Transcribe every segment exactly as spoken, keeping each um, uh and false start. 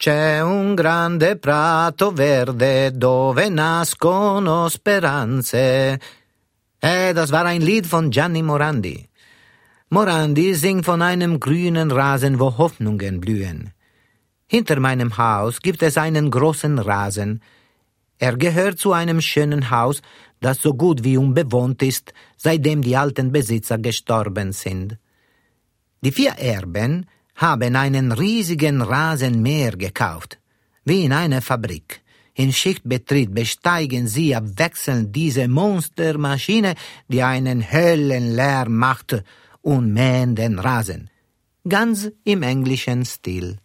C'è un grande prato verde dove nascono speranze. Äh, das war ein Lied von Gianni Morandi. Morandi singt von einem grünen Rasen, wo Hoffnungen blühen. Hinter meinem Haus gibt es einen großen Rasen. Er gehört zu einem schönen Haus, das so gut wie unbewohnt ist, seitdem die alten Besitzer gestorben sind. Die vier Erben haben einen riesigen Rasenmäher gekauft, wie in einer Fabrik. In Schichtbetrieb besteigen sie abwechselnd diese Monstermaschine, die einen Höllenlärm macht, und mähen den Rasen. Ganz im englischen Stil.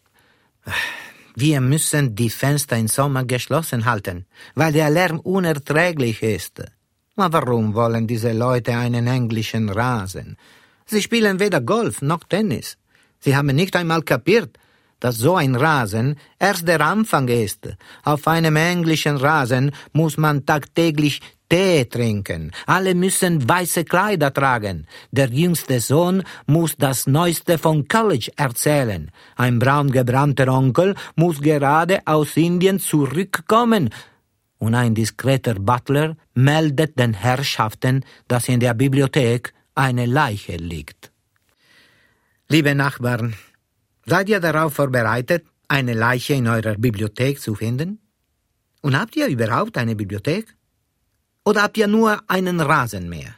Wir müssen die Fenster im Sommer geschlossen halten, weil der Lärm unerträglich ist. Aber warum wollen diese Leute einen englischen Rasen? Sie spielen weder Golf noch Tennis. Sie haben nicht einmal kapiert, dass so ein Rasen erst der Anfang ist. Auf einem englischen Rasen muss man tagtäglich Tee trinken. Alle müssen weiße Kleider tragen. Der jüngste Sohn muss das Neueste vom College erzählen. Ein braun gebrannter Onkel muss gerade aus Indien zurückkommen. Und ein diskreter Butler meldet den Herrschaften, dass in der Bibliothek eine Leiche liegt. Liebe Nachbarn, seid ihr darauf vorbereitet, eine Leiche in eurer Bibliothek zu finden? Und habt ihr überhaupt eine Bibliothek? Oder habt ihr nur einen Rasenmäher?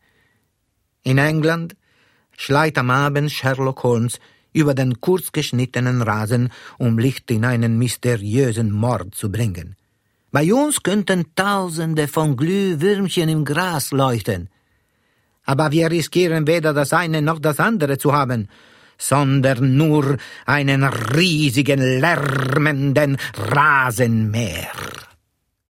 In England schleit am Abend Sherlock Holmes über den kurzgeschnittenen Rasen, um Licht in einen mysteriösen Mord zu bringen. Bei uns könnten Tausende von Glühwürmchen im Gras leuchten. Aber wir riskieren weder das eine noch das andere zu haben, sondern nur einen riesigen, lärmenden Rasenmäher.